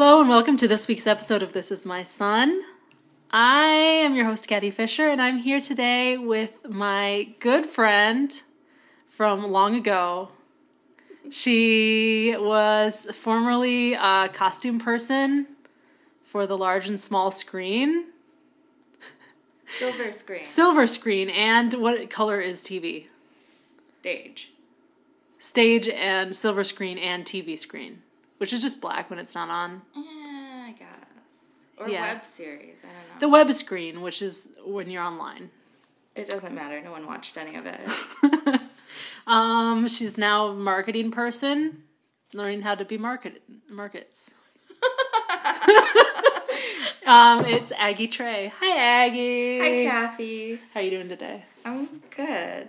Hello and welcome to this week's episode of This Is My Son. I am your host, Kathy Fisher, and I'm here today with my good friend from long ago. She was formerly a costume person for the large and small screen. Silver screen. Silver screen. And what color is TV? Stage. Stage and silver screen and TV screen. Which is just black when it's not on. I guess. Or Yeah. web series. I don't know. The web screen, which is when you're online. It doesn't matter. No one watched any of it. She's now a marketing person, learning how to be markets. It's Aggie Trey. Hi, Aggie. Hi, Kathy. How you doing today? I'm good.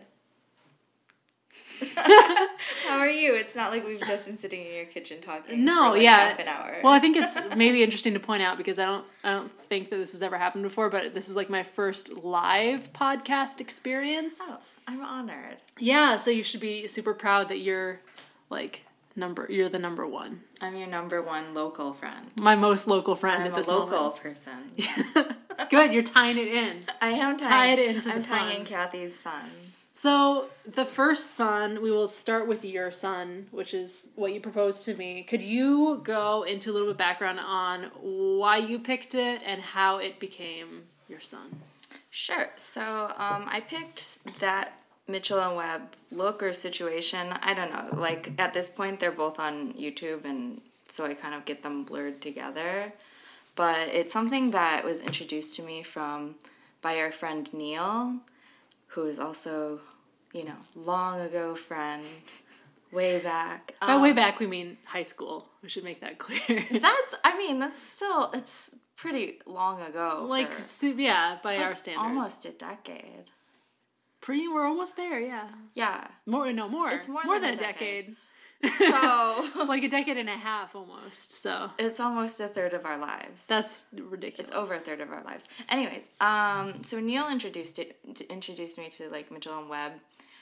How are you? It's not like we've just been sitting in your kitchen talking for half an hour. Well, I think it's maybe interesting to point out because I don't think that this has ever happened before, but this is like my first live podcast experience. Oh, I'm honored. Yeah, so you should be super proud that you're the number one. I'm your number one local friend. My most local friend at this moment. I'm a local person. Good, you're tying it in. I am tying it into I'm the tying in sons. Kathy's son. So, the first son, we will start with your son, which is what you proposed to me. Could you go into a little bit of background on why you picked it and how it became your son? Sure. So, I picked that Mitchell and Webb look or situation. I don't know. Like, at this point, they're both on YouTube, and so I kind of get them blurred together. But it's something that was introduced to me by our friend Neil, who is also, long ago friend, way back. By way back, we mean high school. We should make that clear. It's pretty long ago. By our standards. Almost a decade. We're almost there, yeah. Yeah. More. It's more than a a decade. So like a decade and a half almost, so. It's almost a third of our lives. That's ridiculous. It's over a third of our lives. Anyways, so Neil introduced me to like Mitchell and Webb,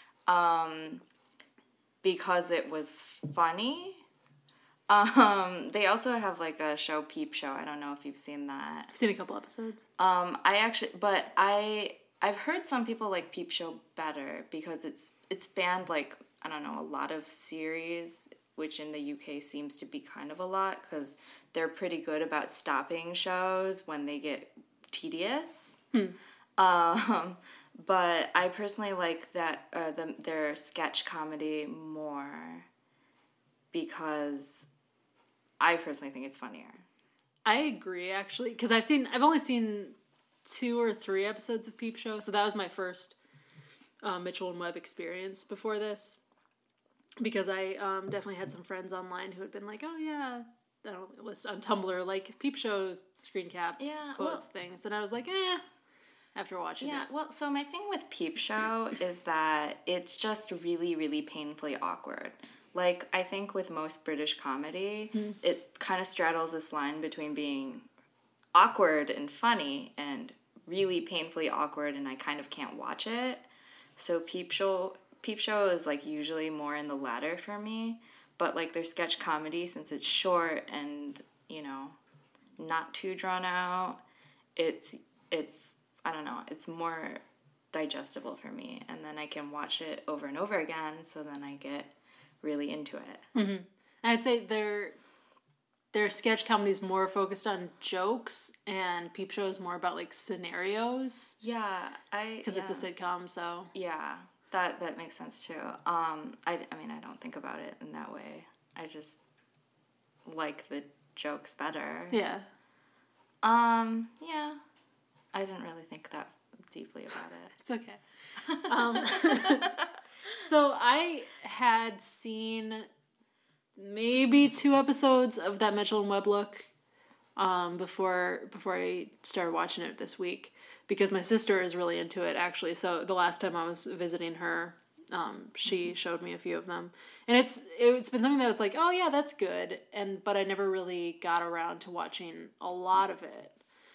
because it was funny. They also have like a show, Peep Show. I don't know if you've seen that. I've seen a couple episodes. I've heard some people like Peep Show better because it's spanned like, I don't know, a lot of series, which in the UK seems to be kind of a lot because they're pretty good about stopping shows when they get tedious. But I personally like that their sketch comedy more because I personally think it's funnier. I agree, actually, because I've only seen 2 or 3 episodes of Peep Show, so that was my first Mitchell and Webb experience before this. Because I definitely had some friends online who had been like, oh yeah, I don't list on Tumblr, like Peep Show screen caps, quotes, things. And I was like, after watching it. Yeah, well, so my thing with Peep Show is that it's just really, really painfully awkward. Like, I think with most British comedy, it kind of straddles this line between being awkward and funny and really painfully awkward and I kind of can't watch it. So Peep Show is like usually more in the latter for me, but like their sketch comedy, since it's short and not too drawn out, it's I don't know, it's more digestible for me, and then I can watch it over and over again, so then I get really into it. Mm-hmm. I'd say their sketch comedy is more focused on jokes, and Peep Show is more about like scenarios. Yeah, because it's a sitcom, so yeah. That makes sense too. I mean, I don't think about it in that way. I just like the jokes better. Yeah. Yeah. I didn't really think that deeply about it. It's okay. So I had seen maybe 2 episodes of that Mitchell and Webb look before I started watching it this week. Because my sister is really into it, actually. So the last time I was visiting her, she showed me a few of them, and it's been something that was like, oh yeah, that's good, but I never really got around to watching a lot of it.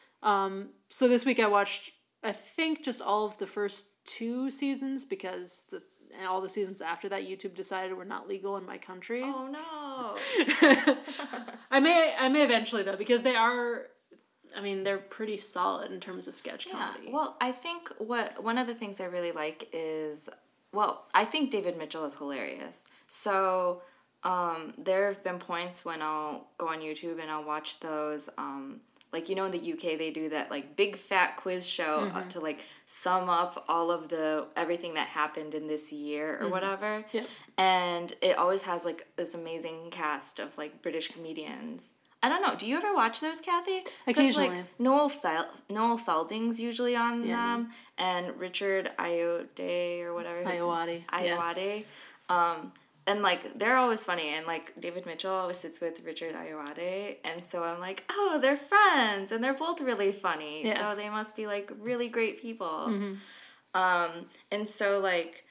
So this week I watched, I think, just all of the first 2 seasons because all the seasons after that YouTube decided were not legal in my country. Oh no! I may eventually though, because they are. I mean, they're pretty solid in terms of sketch comedy. Well, I think one of the things I really like is, well, I think David Mitchell is hilarious. So there have been points when I'll go on YouTube and I'll watch those, like, in the UK they do that, like, big fat quiz show to, like, sum up all of everything that happened in this year or whatever. Yep. And it always has, like, this amazing cast of, like, British comedians. I don't know. Do you ever watch those, Kathy? Occasionally. Like, Noel Felding's usually on them, and Richard Ayoade or whatever. Ayoade. And, like, they're always funny, and, like, David Mitchell always sits with Richard Ayoade, and so I'm like, oh, they're friends, and they're both really funny, so they must be, like, really great people. And so, like,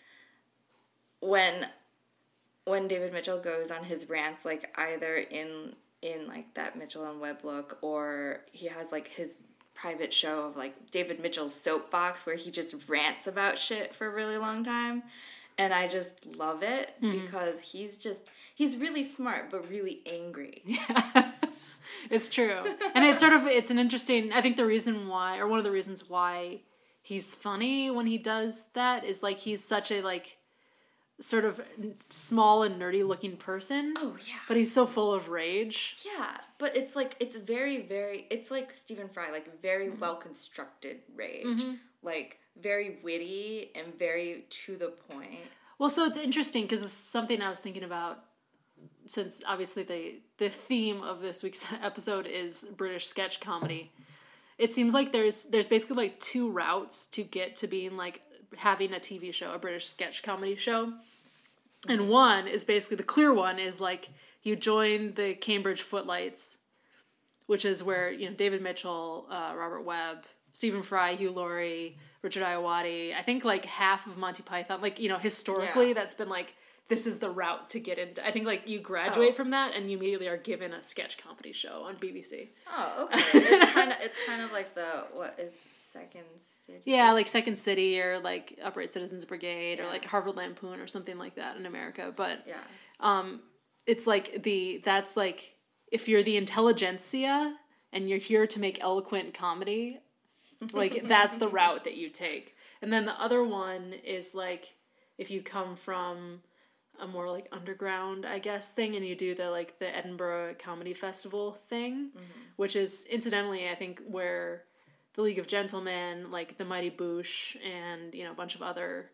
when David Mitchell goes on his rants, like, either in like that Mitchell and Webb look, or he has like his private show of like David Mitchell's soapbox where he just rants about shit for a really long time, and I just love it because he's really smart but really angry. Yeah. It's true. And it's an interesting, I think the reason why, or one of the reasons why he's funny when he does that is like he's such a like sort of small and nerdy looking person. Oh, yeah. But he's so full of rage. Yeah, but it's like, it's very, very, it's like Stephen Fry, like very well-constructed rage. Like, very witty and very to the point. Well, so it's interesting because it's something I was thinking about since obviously the theme of this week's episode is British sketch comedy. It seems like there's basically like two routes to get to being like having a TV show, a British sketch comedy show. And one is basically, the clear one is like you join the Cambridge Footlights, which is where, David Mitchell, Robert Webb, Stephen Fry, Hugh Laurie, Richard Ayoade, I think like half of Monty Python, like, historically that's been like, this is the route to get into. I think like you graduate from that and you immediately are given a sketch comedy show on BBC. Oh, okay. It's kind of like what is Second City? Yeah, like Second City or like Upright Citizens Brigade or like Harvard Lampoon or something like that in America. But it's like that's like if you're the intelligentsia and you're here to make eloquent comedy, like that's the route that you take. And then the other one is like if you come from a more like underground, I guess, thing, and you do the Edinburgh Comedy Festival thing, which is incidentally, I think, where the League of Gentlemen, like the Mighty Boosh, and a bunch of other,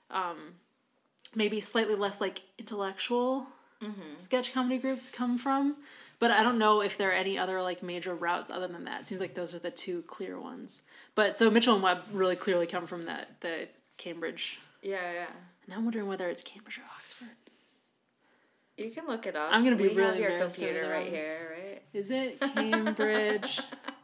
maybe slightly less like intellectual sketch comedy groups come from. But I don't know if there are any other like major routes other than that. It seems like those are the two clear ones. But so Mitchell and Webb really clearly come from the Cambridge. Yeah. Now I'm wondering whether it's Cambridge or Oxford. You can look it up. I'm gonna be we really have your embarrassed computer right here, right? Is it Cambridge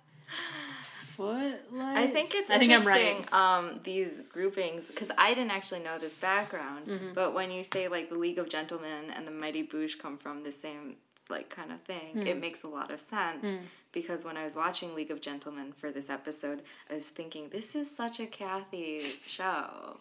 Footlights? I think it's interesting. I'm right. These groupings, because I didn't actually know this background, but when you say like the League of Gentlemen and the Mighty Boosh come from the same like kind of thing, it makes a lot of sense because when I was watching League of Gentlemen for this episode, I was thinking this is such a Kathy show.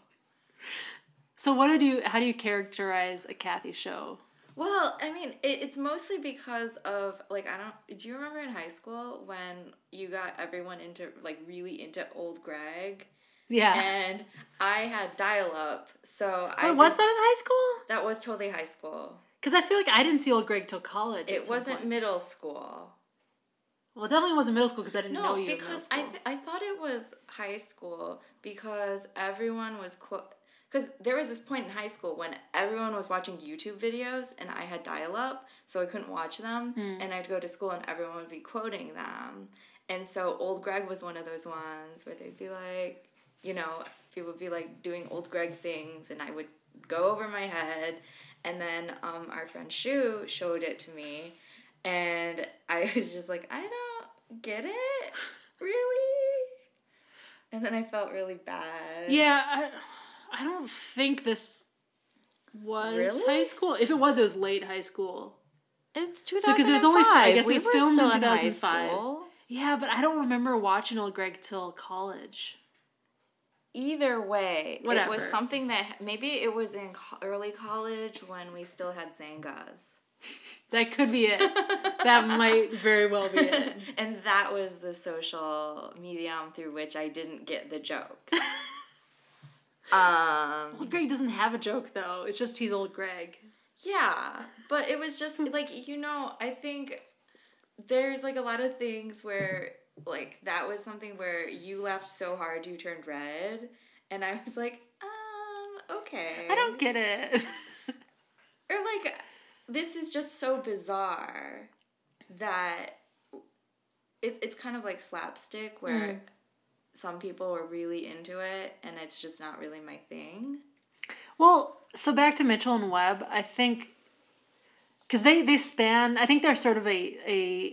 So how do you characterize a Kathy show? Well, I mean, it's mostly because of, like, do you remember in high school when you got everyone really into Old Greg? Yeah. And I had dial-up, so was that in high school? That was totally high school. Because I feel like I didn't see Old Greg till college. It wasn't middle school. Well, it definitely wasn't middle school because I didn't know you in middle school. No, because I thought it was high school because everyone was... Because there was this point in high school when everyone was watching YouTube videos and I had dial-up, so I couldn't watch them. And I'd go to school and everyone would be quoting them. And so Old Greg was one of those ones where they'd be like, people would be like doing Old Greg things and I would go over my head. And then our friend Shu showed it to me and I was just like, I don't get it, really? And then I felt really bad. Yeah, I don't think this was high school. If it was late high school. It's 2005. So because it was only, I guess we it was filmed in 2005. Yeah, but I don't remember watching Old Greg till college. Either way, whatever. It was something that maybe it was in early college when we still had Zangas. That could be it. That might very well be it. And that was the social medium through which I didn't get the jokes. Well, Greg doesn't have a joke, though. It's just he's old Greg. Yeah, but it was just, like, you know, I think there's, like, a lot of things where, like, that was something where you laughed so hard you turned red, and I was like, okay. I don't get it. Or, like, this is just so bizarre that it's kind of like slapstick where some people were really into it, and it's just not really my thing. Well, so back to Mitchell and Webb, I think, because they span, I think they're sort of a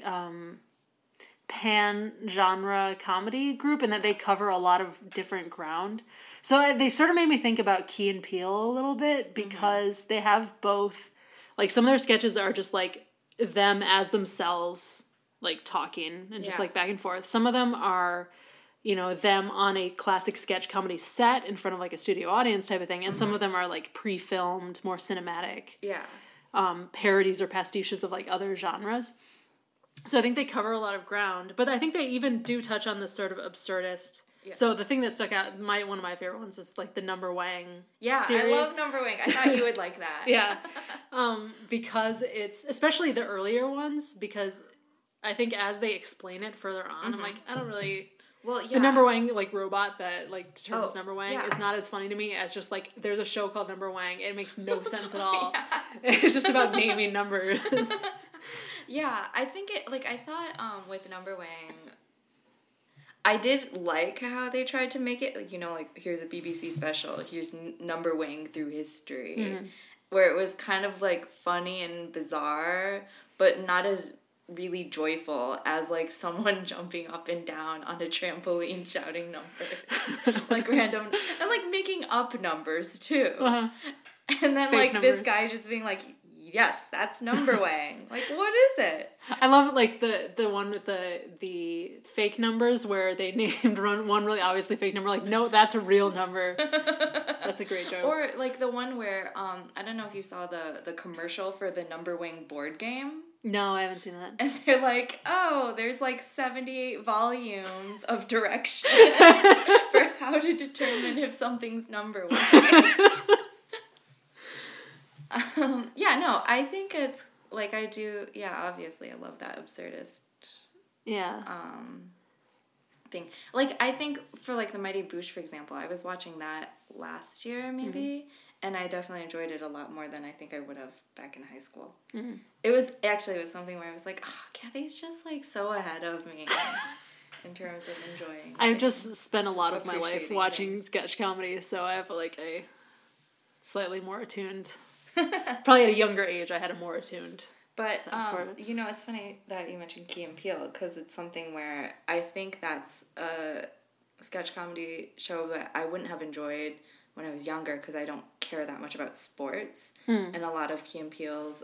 pan-genre comedy group, and that they cover a lot of different ground. So they sort of made me think about Key and Peele a little bit, because they have both, like, some of their sketches are just, like, them as themselves, like, talking, and just, like, back and forth. Some of them are, you know, them on a classic sketch comedy set in front of, like, a studio audience type of thing, and some of them are, like, pre-filmed, more cinematic. Yeah. Parodies or pastiches of, like, other genres. So I think they cover a lot of ground, but I think they even do touch on this sort of absurdist. Yeah. So the thing that stuck out, one of my favorite ones is, like, the Number Wang series. I love Number Wang. I thought you would like that. Yeah. Because it's, especially the earlier ones, because I think as they explain it further on, I'm like, I don't really... Well, yeah. The Number Wang, like, robot that, like, determines Number Wang is not as funny to me as just, like, there's a show called Number Wang. It makes no sense at all. It's just about naming numbers. Yeah, I think it, like, I thought with Number Wang, I did like how they tried to make it, like, you know, like, here's a BBC special, here's Number Wang through history, where it was kind of, like, funny and bizarre, but not as really joyful as, like, someone jumping up and down on a trampoline shouting numbers, like, random, and, like, making up numbers, too. And then, fake like, numbers. This guy just being like, yes, that's Number Wang. Like, what is it? I love, like, the one with the fake numbers where they named one really obviously fake number. Like, no, that's a real number. That's a great joke. Or, like, the one where, I don't know if you saw the commercial for the Number Wang board game. No, I haven't seen that. And they're like, oh, there's, like, 78 volumes of directions for how to determine if something's Number Wang. Yeah, no, I think it's, like, I do, yeah, obviously, I love that absurdist, thing. Like, I think for, like, The Mighty Boosh, for example, I was watching that last year, maybe, and I definitely enjoyed it a lot more than I think I would have back in high school. It was something where I was like, oh, Kathy's just, like, so ahead of me in terms of enjoying. I've just spent a lot of my life watching sketch comedy, so I have, like, a slightly more attuned... Probably at a younger age, I had a more attuned sense for it. You know, it's funny that you mentioned Key and Peele, because it's something where I think that's a sketch comedy show that I wouldn't have enjoyed when I was younger, because I don't care that much about sports. And a lot of Key and Peele's,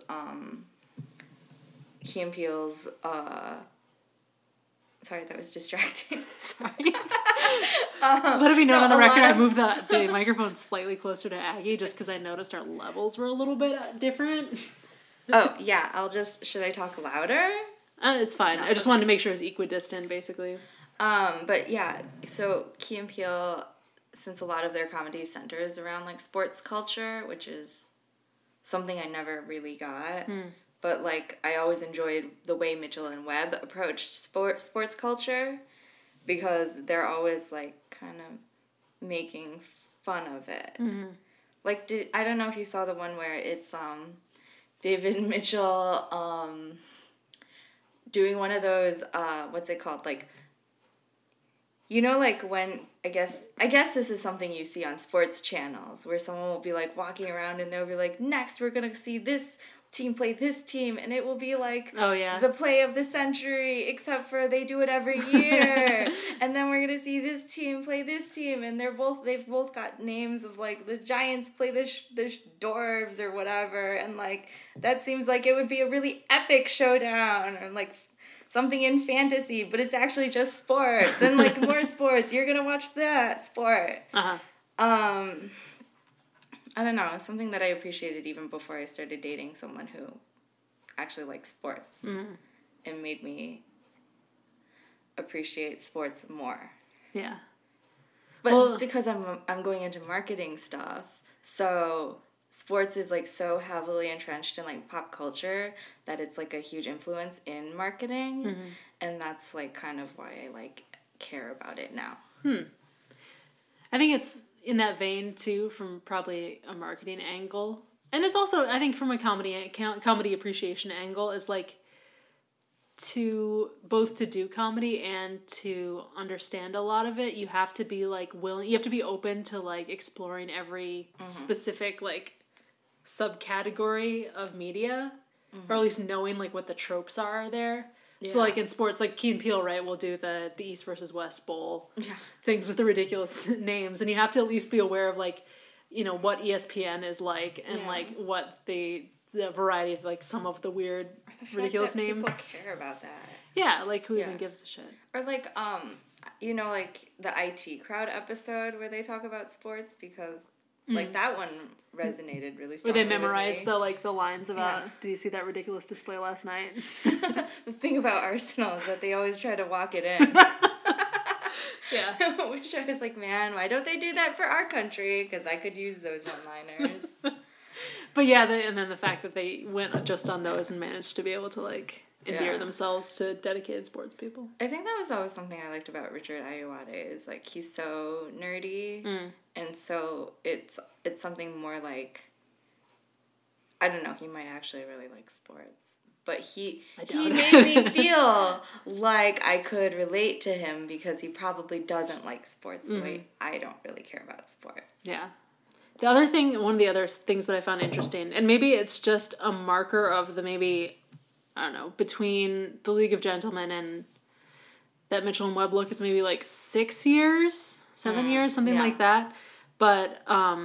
sorry, that was distracting. Sorry. Let it be known on the record, I moved the microphone slightly closer to Aggie just because I noticed our levels were a little bit different. Oh, yeah. Should I talk louder? It's fine. No. I just wanted to make sure it was equidistant, basically. But yeah, so Key and Peele, since a lot of their comedy centers around, like, sports culture, which is something I never really got. But, like, I always enjoyed the way Mitchell and Webb approached sports culture, because they're always, like, kind of making fun of it. Like, I don't know if you saw the one where it's David Mitchell doing one of those, what's it called? Like, you know, like, when, I guess this is something you see on sports channels, where someone will be, like, walking around and they'll be like, next we're going to see this team play this team, and it will be like the play of the century, except for they do it every year. And then we're gonna see this team play this team, and they've both got names of, like, the Giants play the Dwarves or whatever, and, like, that seems like it would be a really epic showdown, or, like, something in fantasy, but it's actually just sports, and, like, more sports. You're gonna watch that sport. I don't know, something that I appreciated even before I started dating someone who actually like sports. It made me appreciate sports more. Yeah. But it's because I'm going into marketing stuff. So sports is like so heavily entrenched in like pop culture that it's like a huge influence in marketing. And that's like kind of why I like care about it now. I think it's in that vein too, from probably a marketing angle. And it's also, I think, from a comedy appreciation angle, is like to do comedy and to understand a lot of it, you have to be like willing, you have to be open to like exploring every specific like subcategory of media, or at least knowing like what the tropes are there. So like in sports, like Key and Peele, right, will do the East versus West Bowl things with the ridiculous names, and you have to at least be aware of like, you know, what ESPN is like, and like what the variety of like some of the weird ridiculous names. People care about that. Yeah, like who even gives a shit? Or like you know, like the IT Crowd episode where they talk about sports, because like that one resonated really strongly. Where they memorized the lines about, did you see that ridiculous display last night? The thing about Arsenal is that they always try to walk it in. Yeah. Which I was like, man, why don't they do that for our country? Because I could use those one-liners. But yeah, and then the fact that they went just on those and managed to be able to like endear themselves to dedicated sports people. I think that was always something I liked about Richard Ayoade, is like he's so nerdy, and so it's something more like, I don't know, he might actually really like sports, but he made me feel like I could relate to him because he probably doesn't like sports the way I don't really care about sports. Yeah. The other thing, one of the other things that I found interesting, and maybe it's just a marker of the maybe, I don't know, between The League of Gentlemen and that Mitchell and Webb look, it's maybe like 6 years, 7 years, something like that. But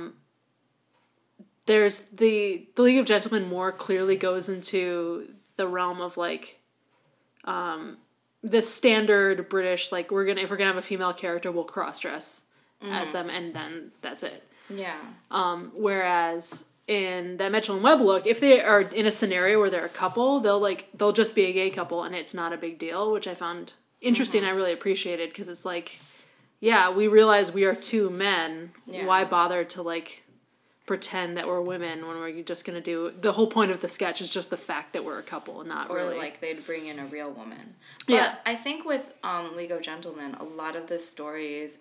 there's the League of Gentlemen more clearly goes into the realm of like the standard British, like if we're gonna have a female character, we'll cross dress as them, and then that's it. Yeah. Whereas in that Mitchell and Webb look, if they are in a scenario where they're a couple, they'll just be a gay couple and it's not a big deal, which I found interesting. I really appreciated, because it's like, yeah, we realize we are two men. Yeah. Why bother to like pretend that we're women when we're just gonna do, the whole point of the sketch is just the fact that we're a couple and not really. Or like they'd bring in a real woman. But I think with League of Gentlemen, a lot of the stories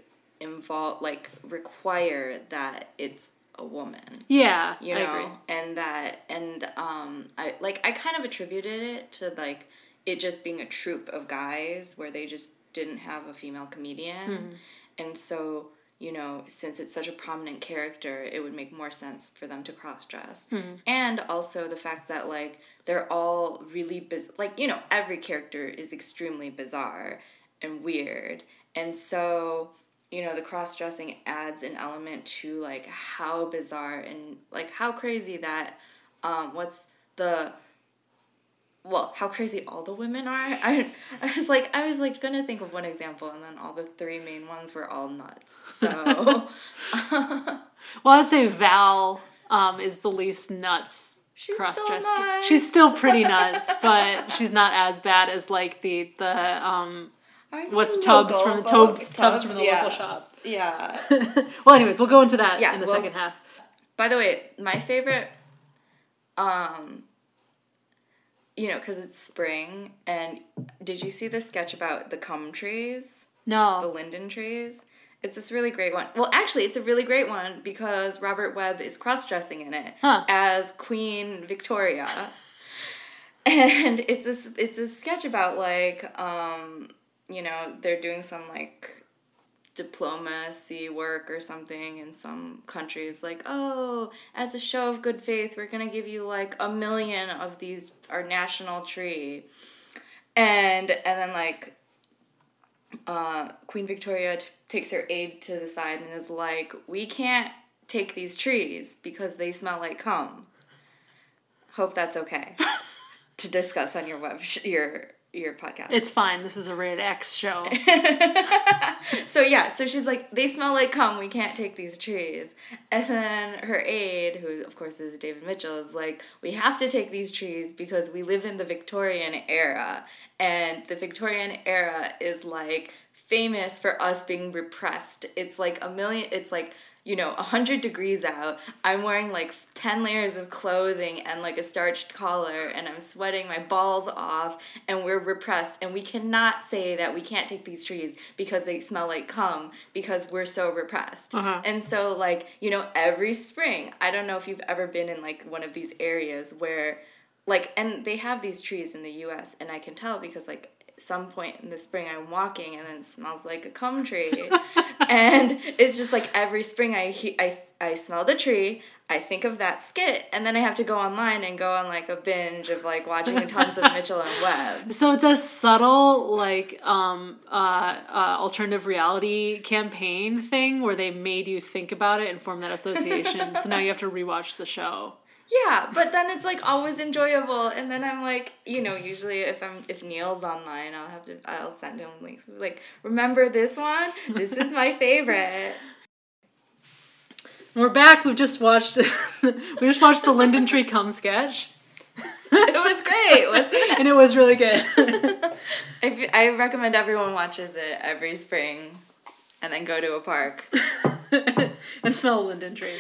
require that it's a woman. Yeah, you know? I agree. I kind of attributed it to like it just being a troupe of guys where they just didn't have a female comedian. And so, you know, since it's such a prominent character, it would make more sense for them to cross-dress. And also the fact that like they're all really like, you know, every character is extremely bizarre and weird. And so, you know, the cross-dressing adds an element to, like, how bizarre and, like, how crazy that, how crazy all the women are. I was gonna think of one example, and then all the three main ones were all nuts, so. Well, I'd say Val is the least nuts cross-dressing. She's still pretty nuts, but she's not as bad as, like, the what's Tubbs from the local shop. Yeah. Well, anyways, we'll go into that in the second half. By the way, my favorite, you know, because it's spring, and did you see the sketch about the cum trees? No. The linden trees? It's this really great one. Well, actually, it's a really great one because Robert Webb is cross-dressing in it as Queen Victoria. And it's a sketch about, like, you know, they're doing some, like, diplomacy work or something in some countries. Like, oh, as a show of good faith, we're going to give you, like, 1 million of these, our national tree. And then, like, Queen Victoria takes her aide to the side and is like, we can't take these trees because they smell like cum. Hope that's okay to discuss on your your podcast. It's fine. This is a rated X show. So she's like, they smell like cum, we can't take these trees. And then her aide, who of course is David Mitchell, is like, we have to take these trees because we live in the Victorian era. And the Victorian era is like famous for us being repressed. It's like 100 degrees out. I'm wearing like 10 layers of clothing and like a starched collar, and I'm sweating my balls off, and we're repressed, and we cannot say that we can't take these trees because they smell like cum because we're so repressed. Uh-huh. And so like, every spring, I don't know if you've ever been in like one of these areas where like, and they have these trees in the US, and I can tell because like some point in the spring I'm walking and then it smells like a cum tree. And it's just like every spring I smell the tree, I think of that skit, and then I have to go online and go on like a binge of like watching tons of Mitchell and Webb. So it's a subtle like alternative reality campaign thing where they made you think about it and form that association. So now you have to rewatch the show. Yeah, but then it's like always enjoyable, and then I'm like, usually if Neil's online, I'll send him links like, remember this one? This is my favorite. We're back. We just watched the Linden Tree cum sketch. It was great, wasn't it? And it was really good. I recommend everyone watches it every spring, and then go to a park and smell a linden tree.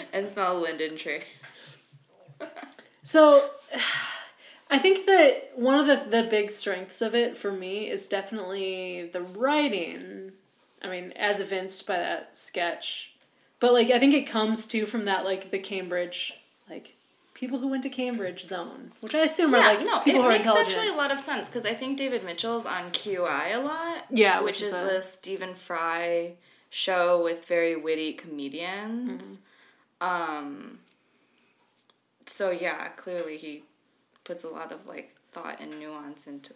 So, I think that one of the big strengths of it for me is definitely the writing. I mean, as evinced by that sketch. But, like, I think it comes, too, from that, like, the Cambridge, like, people who went to Cambridge zone. Which I assume are, like, people who are intelligent. It makes actually a lot of sense, because I think David Mitchell's on QI a lot. Yeah, which is the Stephen Fry show with very witty comedians. Mm-hmm. So, yeah, clearly he puts a lot of, like, thought and nuance into,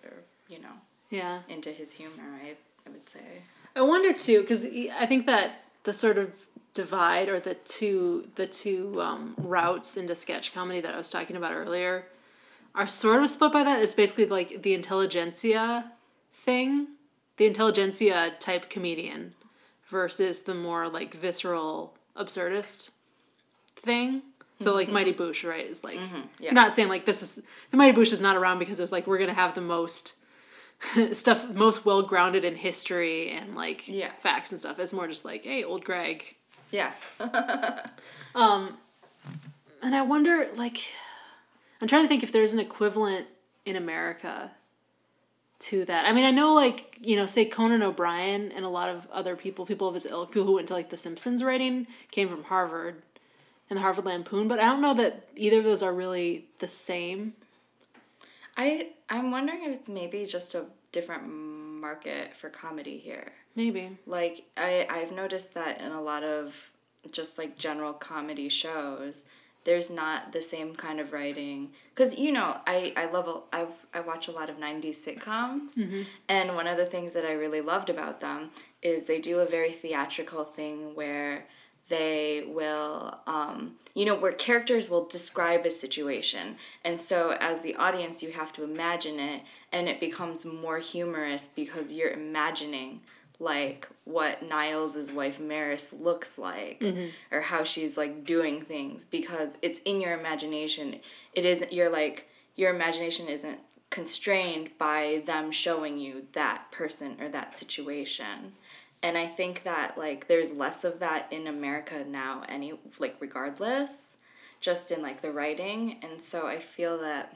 into his humor, I would say. I wonder, too, because I think that the sort of divide or the two routes into sketch comedy that I was talking about earlier are sort of split by that. It's basically, like, the intelligentsia thing, the intelligentsia type comedian versus the more, like, visceral absurdist thing. So, like, Mighty Boosh, right, is, like, you're not saying, like, the Mighty Boosh is not around because it's, like, we're going to have the most most well-grounded in history and, like, facts and stuff. It's more just, like, hey, old Greg. Yeah. And I wonder, like, I'm trying to think if there's an equivalent in America to that. I mean, I know, like, say Conan O'Brien and a lot of other people of his ilk, people who went to, like, The Simpsons writing, came from Harvard. And the Harvard Lampoon, but I don't know that either of those are really the same. I'm wondering if it's maybe just a different market for comedy here. Maybe. Like, I've noticed that in a lot of just, like, general comedy shows, there's not the same kind of writing. Because, I watch a lot of 90s sitcoms, and one of the things that I really loved about them is they do a very theatrical thing where they will, where characters will describe a situation. And so as the audience, you have to imagine it, and it becomes more humorous because you're imagining, like, what Niles' wife Maris looks like, or how she's, like, doing things, because it's in your imagination. It isn't, your imagination isn't constrained by them showing you that person or that situation. And I think that, like, there's less of that in America now, regardless, just in, like, the writing. And so I feel that,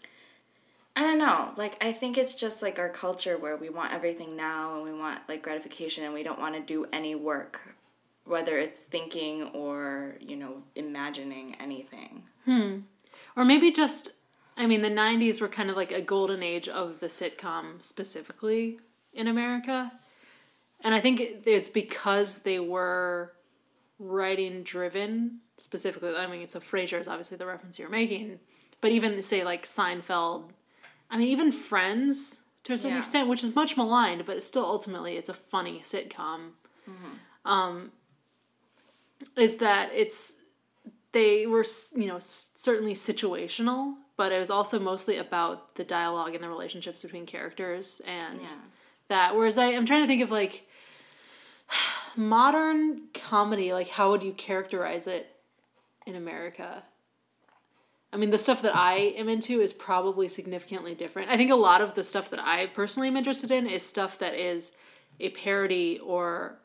I don't know, like, I think it's just, like, our culture where we want everything now and we want, like, gratification and we don't want to do any work, whether it's thinking or, imagining anything. Or maybe just, I mean, the 90s were kind of like a golden age of the sitcom specifically in America. And I think it's because they were writing driven specifically. I mean, so Frasier is obviously the reference you're making. But even, say, like, Seinfeld, I mean, even Friends, to a certain extent, which is much maligned, but it's still ultimately, it's a funny sitcom, is that they were, certainly situational but it was also mostly about the dialogue and the relationships between characters and Yeah. that. Whereas I'm trying to think of like modern comedy, like how would you characterize it in America? I mean, the stuff that I am into is probably significantly different. I think a lot of the stuff that I personally am interested in is stuff that is a parody or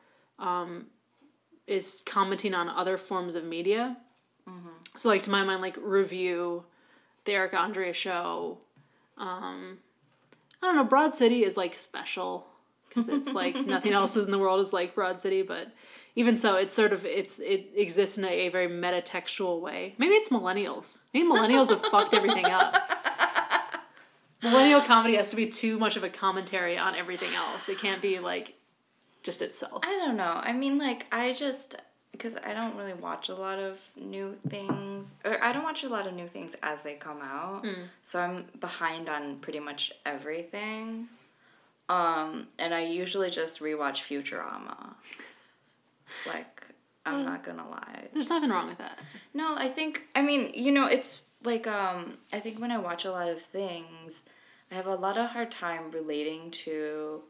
is commenting on other forms of media. Mm-hmm. So, like, to my mind, like, Review, The Eric Andre Show. I don't know, Broad City is, like, special because it's, like, nothing else in the world is like Broad City, but even so, it's sort of, it exists in a very metatextual way. Maybe it's millennials. Maybe millennials have fucked everything up. Millennial comedy has to be too much of a commentary on everything else. It can't be, like, just itself. I don't know. I mean, like, because I don't really watch a lot of new things, or I don't watch a lot of new things as they come out, so I'm behind on pretty much everything. And I usually just rewatch Futurama. Like, I'm not gonna lie. There's nothing wrong with that. No, I mean, you know, it's like, I think when I watch a lot of things, I have a lot of hard time relating to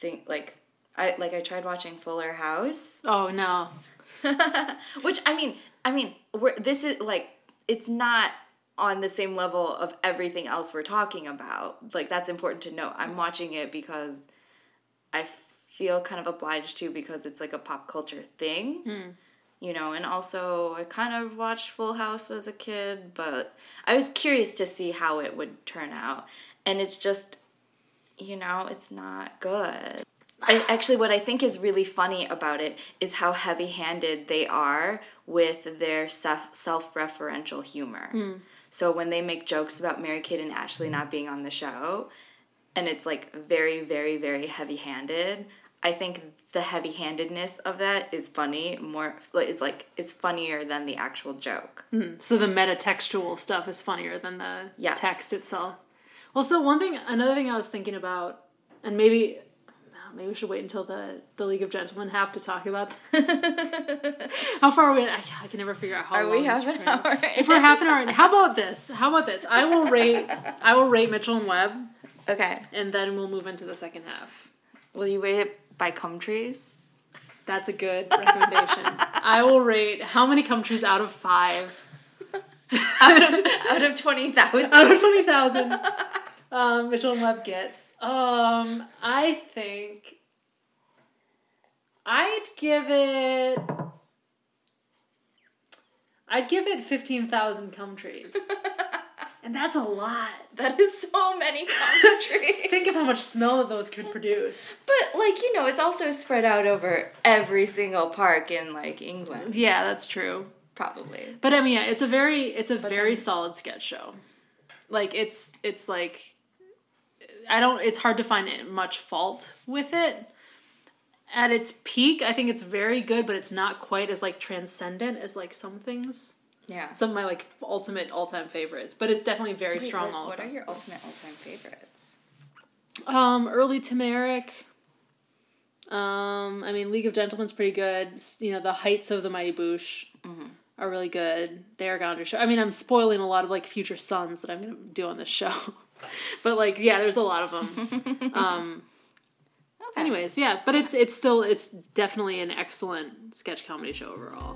I tried watching Fuller House. Oh, no. Which, I mean, this is, like, it's not on the same level of everything else we're talking about. Like, that's important to note. I'm watching it because I feel kind of obliged to because it's, like, a pop culture thing. You know, and also I kind of watched Full House as a kid, but I was curious to see how it would turn out. And it's just, you know, it's not good. Actually, what I think is really funny about it is how heavy-handed they are with their self-referential humor. So when they make jokes about Mary-Kate and Ashley not being on the show, and it's, like, very, very, very heavy-handed, I think the heavy-handedness of that is funny. It's funnier than the actual joke. So the metatextual stuff is funnier than the Yes. text itself. Well, so another thing I was thinking about, and maybe we should wait until the League of Gentlemen have to talk about this. How far are we? I can never figure out how long. Are we half an hour? If we're half an hour, how about this? I will rate Mitchell and Webb. Okay. And then we'll move into the second half. Will you rate it by countries? That's a good recommendation. I will rate how many countries out of 5. out of 20,000. Out of 20,000. Mitchell and Webb gets. I think I'd give it 15,000 countries. And that's a lot. That is so many countries. Think of how much smell that those could produce. But, like, you know, it's also spread out over every single park in, like, England. Yeah, that's true. Probably. But I mean, yeah, it's a very solid sketch show. Like, it's like, it's hard to find much fault with it. At its peak, I think it's very good, but it's not quite as, like, transcendent as, like, some things. Yeah. Some of my, like, ultimate all-time favorites. But it's definitely very strong all across. What are your ultimate all-time favorites? Early Tim and Eric. I mean, League of Gentlemen's pretty good. You know, the Heights of the Mighty Boosh are really good. The Eric Andre Show. I mean, I'm spoiling a lot of, like, future sons that I'm going to do on this show. But, like, yeah, there's a lot of them. Okay. Anyways, yeah. But it's definitely an excellent sketch comedy show overall.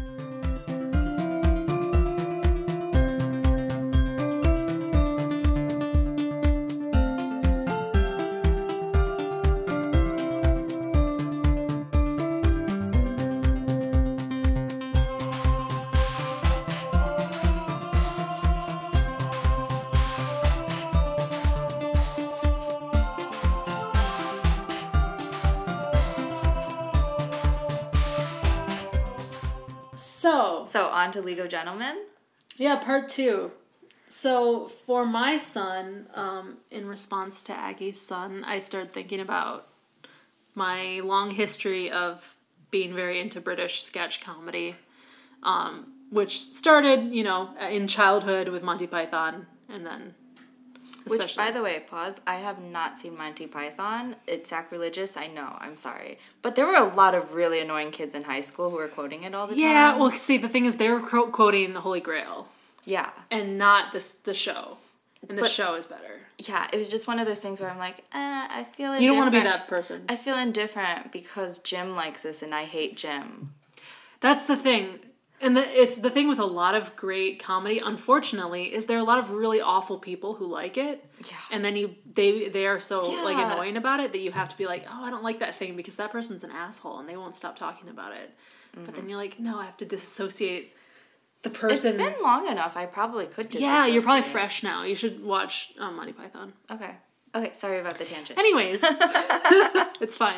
So on to League of Gentlemen? Yeah, part 2. So for my son, in response to Aggie's son, I started thinking about my long history of being very into British sketch comedy, which started, you know, in childhood with Monty Python, and then Which, by the way, pause, I have not seen Monty Python. It's sacrilegious, I know, I'm sorry. But there were a lot of really annoying kids in high school who were quoting it all the time. Yeah, well, see, the thing is, they were quoting the Holy Grail. Yeah. And not the show. And the show is better. Yeah, it was just one of those things where I'm like, I feel indifferent. You don't want to be that person. I feel indifferent because Jim likes this and I hate Jim. That's the thing. And it's the thing with a lot of great comedy, unfortunately, is there are a lot of really awful people who like it. Yeah. And then they are so like annoying about it that you have to be like, oh, I don't like that thing because that person's an asshole and they won't stop talking about it. Mm-hmm. But then you're like, no, I have to disassociate the person. It's been long enough. I probably could disassociate. Yeah, you're probably fresh now. You should watch Monty Python. Okay, sorry about the tangent. Anyways, it's fine.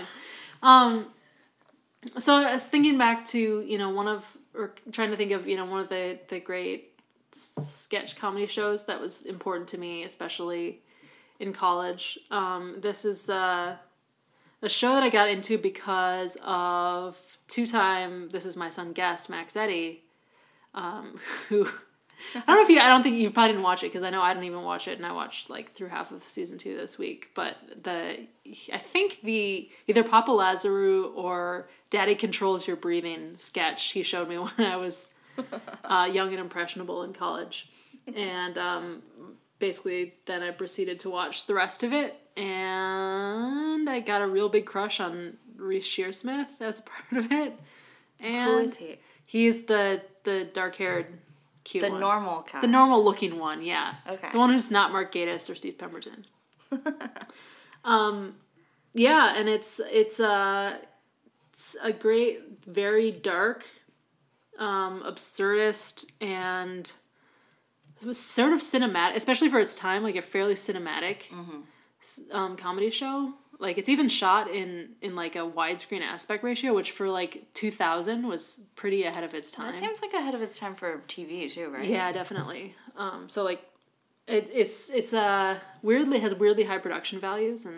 So I was thinking back to, trying to think of, one of the great sketch comedy shows that was important to me, especially in college. This is a show that I got into because of two-time This Is My Son guest, Max Eddy, who... I don't think you probably didn't watch it because I know I didn't even watch it and I watched through half of season 2 this week. But I think either Papa Lazarou or Daddy Controls Your Breathing sketch he showed me when I was young and impressionable in college. And basically then I proceeded to watch the rest of it and I got a real big crush on Reese Shearsmith as a part of it. And who is he? He's the dark-haired cute the one. Normal kind. The normal looking one, yeah. Okay. The one who's not Mark Gatiss or Steve Pemberton. Yeah, and it's a great, very dark, absurdist, and it was sort of cinematic, especially for its time, like a fairly cinematic comedy show. Like, it's even shot in like a widescreen aspect ratio, which for 2000 was pretty ahead of its time. That seems like ahead of its time for TV too, right? Yeah, definitely. So it's weirdly has weirdly high production values, and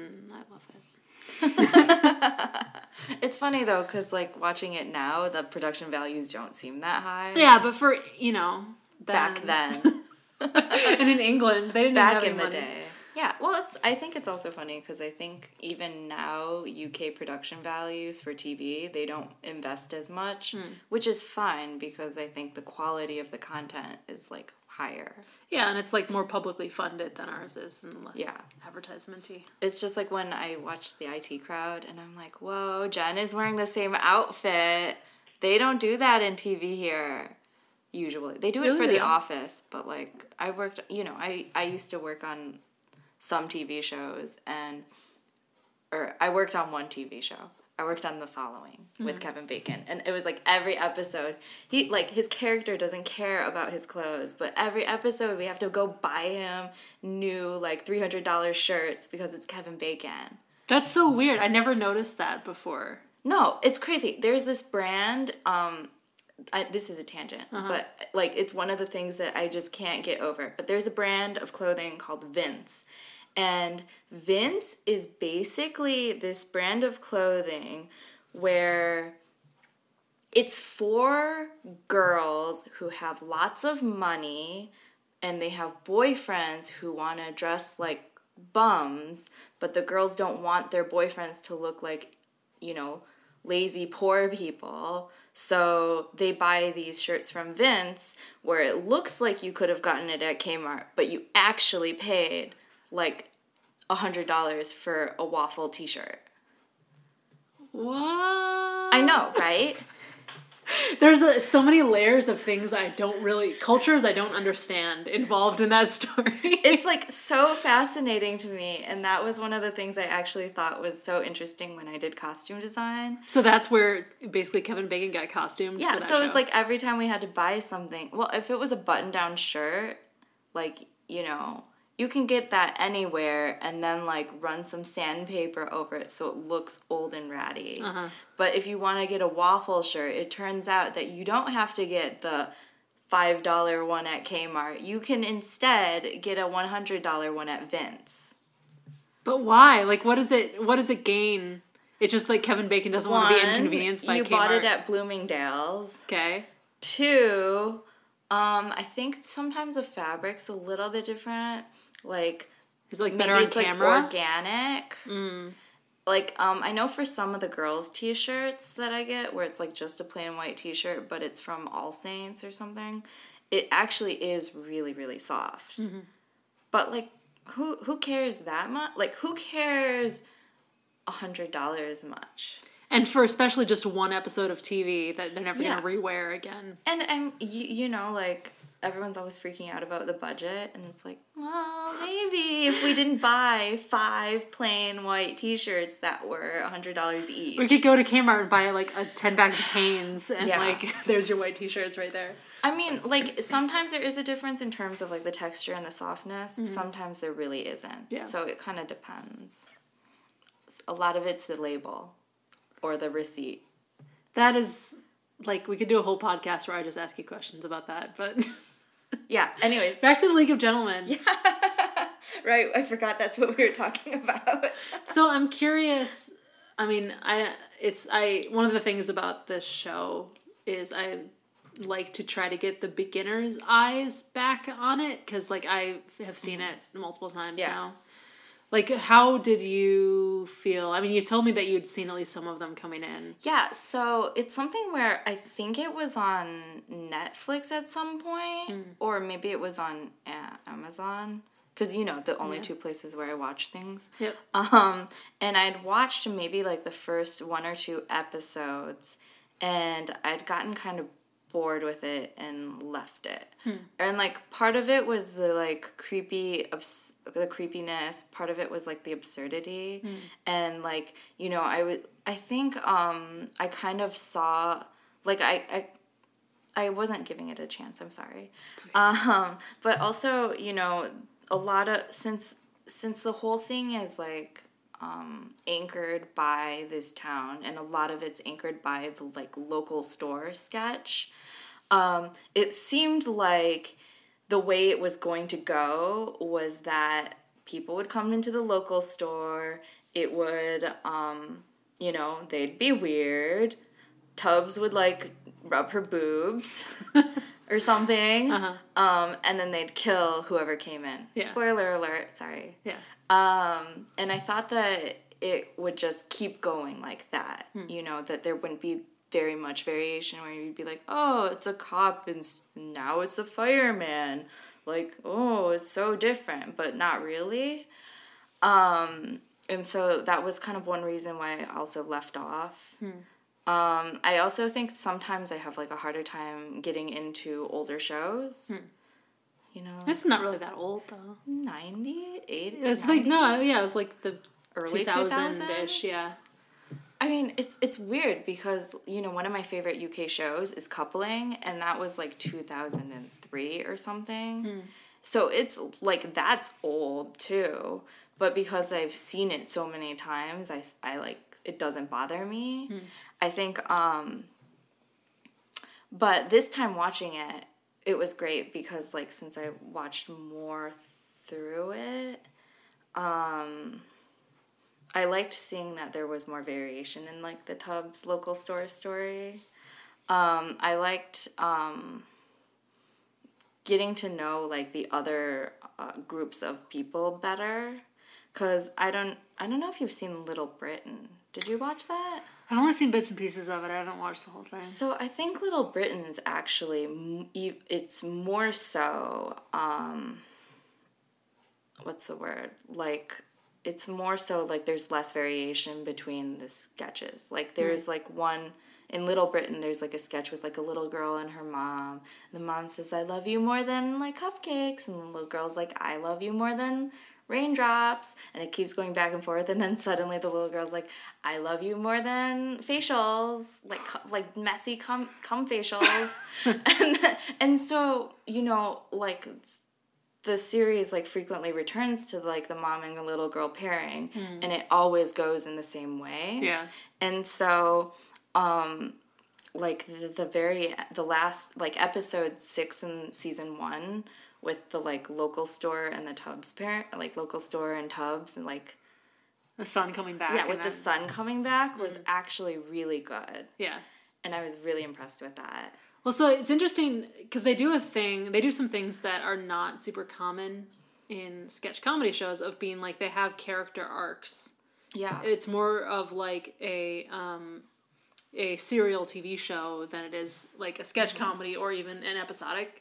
I love it. It's funny though, because watching it now, the production values don't seem that high. Yeah, but for back then, and in England, they didn't have any money. Day. Yeah, well, I think it's also funny because I think even now UK production values for TV, they don't invest as much, which is fine because I think the quality of the content is higher. Yeah, and it's more publicly funded than ours is and less advertisement-y. It's just when I watch the IT Crowd and I'm like, whoa, Jen is wearing the same outfit. They don't do that in TV here. Usually. They do it for The Office, but I worked, I used to work on some TV shows or I worked on one TV show. I worked on The Following with Kevin Bacon, and it was every episode he his character doesn't care about his clothes, but every episode we have to go buy him new $300 shirts because it's Kevin Bacon. That's so weird. I never noticed that before. No, it's crazy. There's this brand this is a tangent, but it's one of the things that I just can't get over. But there's a brand of clothing called Vince. And Vince is basically this brand of clothing where it's for girls who have lots of money and they have boyfriends who want to dress like bums, but the girls don't want their boyfriends to look like, lazy poor people. So they buy these shirts from Vince where it looks like you could have gotten it at Kmart, but you actually paid $100 for a waffle t-shirt. What? I know, right? There's so many layers of things cultures I don't understand involved in that story. It's so fascinating to me, and that was one of the things I actually thought was so interesting when I did costume design. So that's where basically Kevin Bacon got costumed. Yeah, for that so show. it's every time we had to buy something. Well, if it was a button-down shirt, you can get that anywhere and then run some sandpaper over it so it looks old and ratty. But if you want to get a waffle shirt, it turns out that you don't have to get the $5 one at Kmart. You can instead get a $100 one at Vince. But why? What does it gain? It's just Kevin Bacon doesn't want to be inconvenienced by Kmart. You bought it at Bloomingdale's. Okay. 2, I think sometimes the fabric's a little bit different. Is it better on camera? Organic. I know for some of the girls' t-shirts that I get where it's just a plain white t-shirt but it's from All Saints or something, it actually is really, really soft. But, like, who cares that much? Like, who cares $100 much? And for especially just one episode of TV that they're never going to rewear again. And you know, like, everyone's always freaking out about the budget, and it's like, well, maybe if we didn't buy 5 plain white t-shirts that were $100 each. We could go to Kmart and buy, like, a 10-pack of Hanes, and, like, there's your white t-shirts right there. I mean, like, sometimes there is a difference in terms of, like, the texture and the softness. Sometimes there really isn't. Yeah. So it kind of depends. A lot of it's the label or the receipt. That is, like, we could do a whole podcast where I just ask you questions about that, but... Yeah, anyways. Back to the League of Gentlemen. Yeah. Right, I forgot that's what we were talking about. So I'm curious, I mean, one of the things about this show is I like to try to get the beginner's eyes back on it, because, like, I have seen it multiple times now. Like, how did you feel? I mean, you told me that you'd seen at least some of them coming in. Yeah, so it's something where I think it was on Netflix at some point, or maybe it was on Amazon, because, you know, the only 2 places where I watch things. Yep. And I'd watched maybe, like, the first 1 or 2 episodes, and I'd gotten kind of bored with it and left it. And, like, part of it was the, like, the creepiness. Part of it was, like, the absurdity. And, like, you know, I think I kind of saw, like, I wasn't giving it a chance, I'm sorry. But also, you know, a lot of, since the whole thing is, like, anchored by this town, and a lot of it's anchored by the, like, local store sketch, it seemed like the way it was going to go was that people would come into the local store, it would, you know, they'd be weird, Tubbs would, like, rub her boobs or something, and then they'd kill whoever came in. Yeah. Spoiler alert, sorry. Yeah. And I thought that it would just keep going like that, you know, that there wouldn't be very much variation where you'd be like, oh, it's a cop and now it's a fireman. Like, oh, it's so different, but not really. And so that was kind of one reason why I also left off. I also think sometimes I have, like, a harder time getting into older shows. You know, it's not really that old though. 90, 80. It's 90s? Like, no, yeah, it was like the early 2000-ish, yeah. I mean, it's weird because, you know, one of my favorite UK shows is Coupling, and that was like 2003 or something. So it's like, that's old too. But because I've seen it so many times, I like, it doesn't bother me. I think, but this time watching it, it was great because, like, since I watched more through it, I liked seeing that there was more variation in, like, the Tubbs local store story. I liked getting to know, like, the other groups of people better, because I don't know if you've seen Little Britain. Did you watch that? I've only seen bits and pieces of it. I haven't watched the whole thing. So I think Little Britain is actually, it's more so, what's the word? Like, it's more so, like, there's less variation between the sketches. Like, there's, like, one, in Little Britain, there's, like, a sketch with, like, a little girl and her mom. And the mom says, I love you more than, like, cupcakes. And the little girl's like, I love you more than raindrops. And it keeps going back and forth. And then suddenly the little girl's like, I love you more than facials. Like messy cum facials. and so, you know, like, the series, like, frequently returns to, like, the mom and the little girl pairing, and it always goes in the same way. Yeah. And so, like, the last, like, episode 6 in season 1 with the, like, local store and the Tubbs parent, like, local store and Tubbs, and, like, the sun coming back. Yeah, with the sun coming back was actually really good. Yeah. And I was really impressed with that. Well, so it's interesting because they do some things that are not super common in sketch comedy shows, of being like, they have character arcs. Yeah. It's more of like a serial TV show than it is like a sketch comedy or even an episodic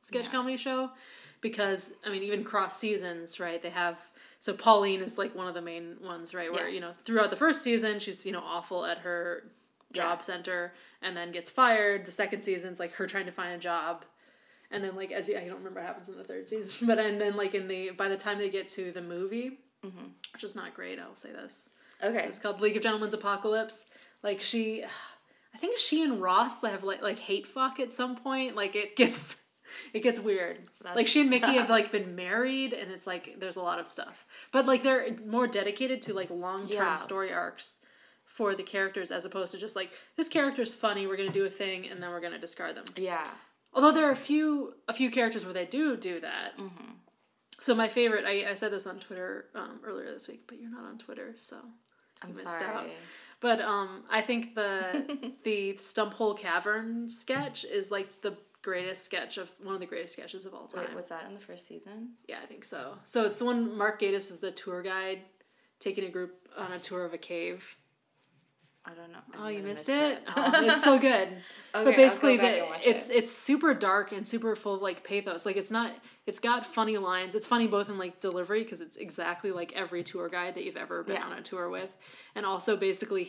sketch comedy show, because I mean even cross seasons, right? They have, so Pauline is like one of the main ones, right? Where throughout the first season she's awful at her job center and then gets fired. The second season's like her trying to find a job. And then, like, I don't remember what happens in the third season, but and then, like, by the time they get to the movie, which is not great, I'll say this. Okay. It's called League of Gentlemen's Apocalypse. Like, I think she and Ross have, like hate fuck at some point. Like, it gets weird. Like, she and Mickey have, like, been married, and it's, like, there's a lot of stuff. But, like, they're more dedicated to, like, long-term story arcs for the characters, as opposed to just, like, this character's funny, we're gonna do a thing, and then we're gonna discard them. Yeah. Although there are a few characters where they do that. Mm-hmm. So my favorite, I said this on Twitter earlier this week, but you're not on Twitter, so I'm missed out. But I think the Stumphole Cavern sketch is like one of the greatest sketches of all time. Wait, was that in the first season? Yeah, I think so. So it's the one Mark Gatiss is the tour guide, taking a group on a tour of a cave. I don't know. Oh, you missed it? Oh, it's so good. Okay, but basically, it's super dark and super full of, like, pathos. Like, it's got funny lines. It's funny both in, like, delivery, because it's exactly like every tour guide that you've ever been on a tour with. And also, basically,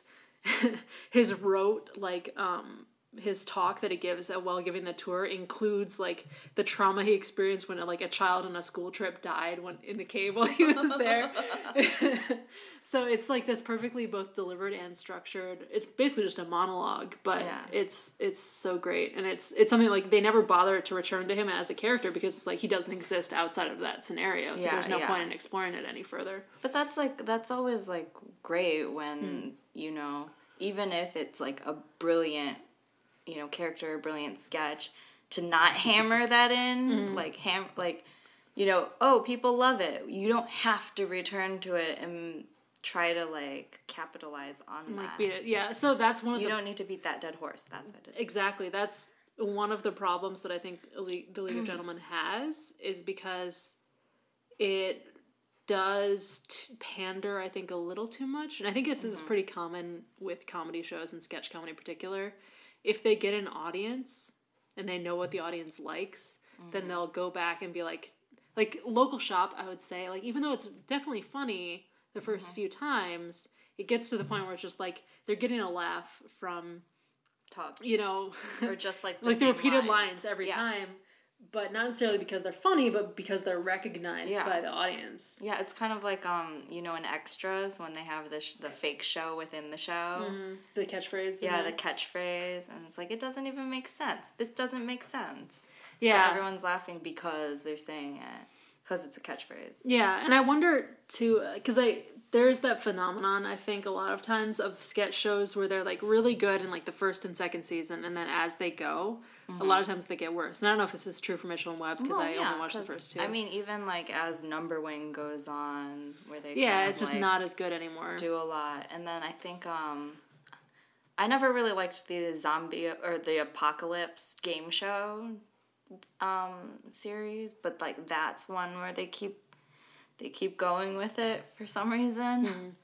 his rote, like, his talk that he gives while giving the tour includes, like, the trauma he experienced when, like, a child on a school trip died in the cave while he was there. So it's, like, this perfectly both delivered and structured. It's basically just a monologue, but it's so great. And it's something, like, they never bother to return to him as a character because, like, he doesn't exist outside of that scenario. So there's no point in exploring it any further. But that's always, like, great when, even if it's, like, a brilliant character, brilliant sketch, to not hammer that in, people love it. You don't have to return to it and try to, like, capitalize on that. Beat it. Yeah, so that's one of You don't need to beat that dead horse. That's what it is. Exactly. That's one of the problems that I think the League of Gentlemen has, is because it does pander, I think, a little too much. And I think this is pretty common with comedy shows and sketch comedy in particular. If they get an audience and they know what the audience likes, then they'll go back and be like Local Shop, I would say, like, even though it's definitely funny the first few times, it gets to the point where it's just like they're getting a laugh from Tubbs. Or just like the repeated lines every time. But not necessarily because they're funny, but because they're recognized by the audience. Yeah, it's kind of like, in Extras, when they have the fake show within the show. Mm-hmm. The catchphrase. Yeah, the catchphrase. And it's like, it doesn't even make sense. This doesn't make sense. Yeah. But everyone's laughing because they're saying it. Because it's a catchphrase. Yeah, and I wonder, too, because there's that phenomenon, I think, a lot of times of sketch shows where they're, like, really good in, like, the first and second season, and then as they go, a lot of times they get worse. And I don't know if this is true for Mitchell and Webb, because I only watched the first two. I mean, even, like, as Number Wing goes on, where they it's just not as good anymore. Do a lot. And then I think, I never really liked the zombie, or the apocalypse game show series, but, like, that's one where they keep going with it for some reason.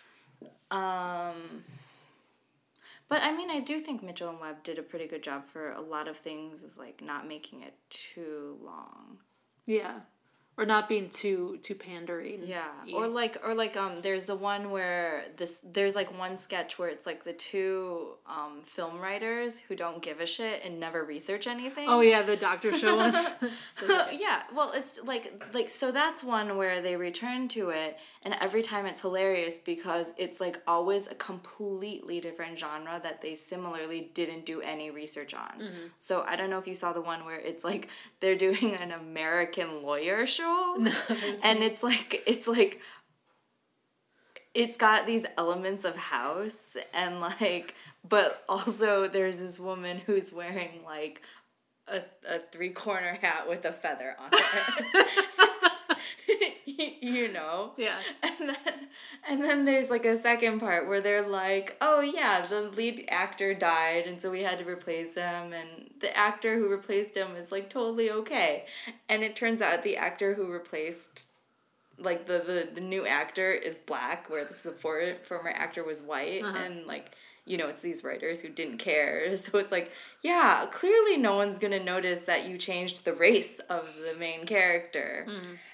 But I mean, I do think Mitchell and Webb did a pretty good job for a lot of things, of, like, not making it too long. Yeah. Or not being too pandering. Yeah. Or like there's the one where there's like one sketch where it's like the two film writers who don't give a shit and never research anything. Oh yeah, the doctor show ones. Yeah. Well, it's like so that's one where they return to it, and every time it's hilarious because it's like always a completely different genre that they similarly didn't do any research on. Mm-hmm. So I don't know if you saw the one where it's like they're doing an American lawyer show. No, and it's got these elements of House, and like, but also there's this woman who's wearing like a 3-corner hat with a feather on it. Yeah. And then there's like a second part where they're like, oh yeah, the lead actor died, and so we had to replace him, and the actor who replaced him is like totally okay. And it turns out the actor who replaced like the new actor is black, where the former actor was white, and like, you know, it's these writers who didn't care. So it's like, yeah, clearly no one's gonna notice that you changed the race of the main character.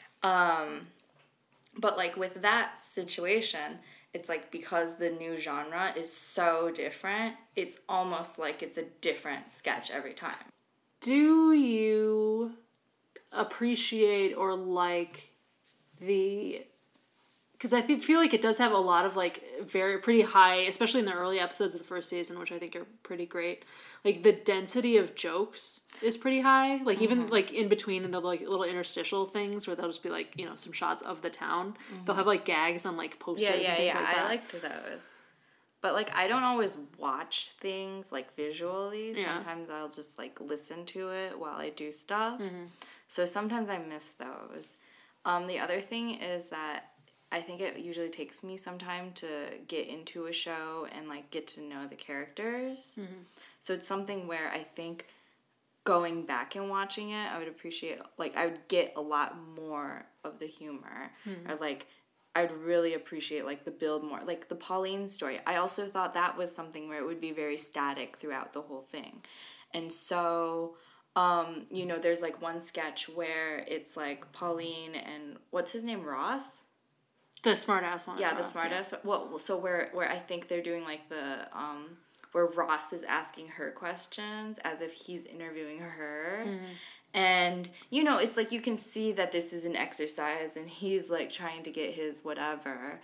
But like with that situation, it's like because the new genre is so different, it's almost like it's a different sketch every time. Do you appreciate or like the... Because I feel like it does have a lot of like pretty high, especially in the early episodes of the first season, which I think are pretty great. Like the density of jokes is pretty high. Like even like in between the like little interstitial things where they'll just be like, you know, some shots of the town. They'll have like gags on like posters and things like that. I liked those. But like I don't always watch things like visually. Yeah. Sometimes I'll just like listen to it while I do stuff. So sometimes I miss those. The other thing is that I think it usually takes me some time to get into a show and like get to know the characters. So it's something where I think going back and watching it, I would appreciate, like I would get a lot more of the humor. Or like I would really appreciate like the build more. Like the Pauline story, I also thought that was something where it would be very static throughout the whole thing. And so you know, there's like one sketch where it's like Pauline and what's his name, Ross? The smart ass one. Yeah, the smart ass. Well, so where I think they're doing like the where Ross is asking her questions as if he's interviewing her. And you know, it's like you can see that this is an exercise and he's like trying to get his whatever.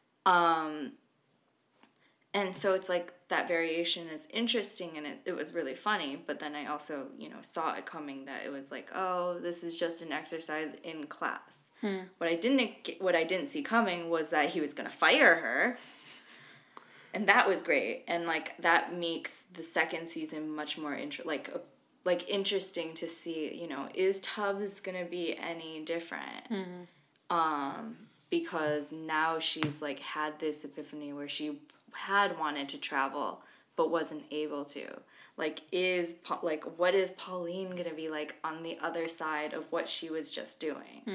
And so it's like that variation is interesting and it was really funny, but then I also, you know, saw it coming that it was like, oh, this is just an exercise in class. What I didn't see coming was that he was going to fire her. And that was great. And like that makes the second season much more interesting to see, you know, is Tubbs going to be any different? Because now she's like had this epiphany where she had wanted to travel but wasn't able to. Like what is Pauline gonna be like on the other side of what she was just doing?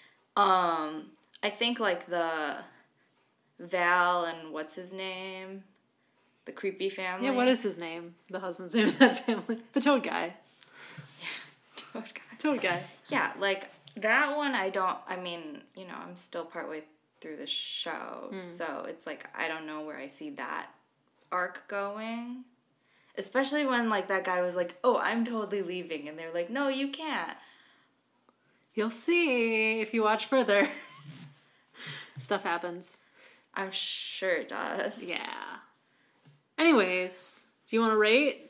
I think like the Val and what's his name, the creepy family. Yeah, what is his name? The husband's name of that family. The Toad guy. Yeah, Toad guy. Toad guy. Yeah, like that one. I mean, you know, I'm still partway through the show, so it's like I don't know where I see that arc going, especially when like that guy was like, oh, I'm totally leaving, and they're like, no, you can't. You'll see if you watch further. Stuff happens. I'm sure it does. Yeah. Anyways, do you want to rate?